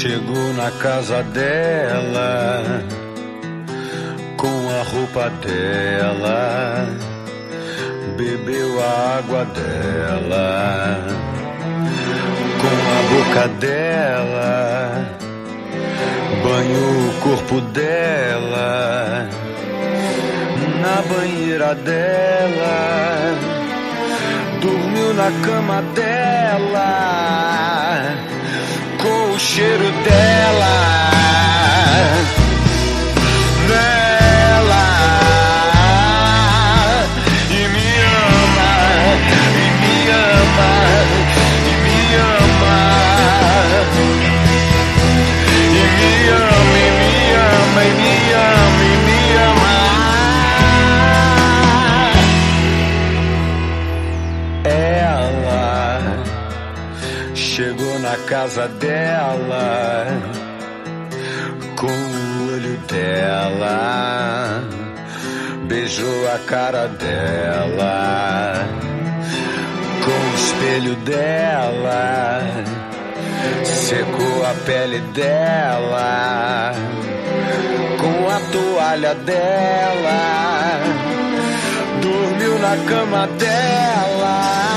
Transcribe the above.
Chegou na casa dela com a roupa dela, bebeu a água dela, com a boca dela, banhou o corpo dela, na banheira dela, dormiu na cama dela, com o cheiro dela nela, e me ama, e me ama, e me ama, e me ama, e me ama, e me ama, e me ama. Ela chegou na casa dela com o olho dela, beijou a cara dela com o espelho dela, secou a pele dela com a toalha dela, dormiu na cama dela.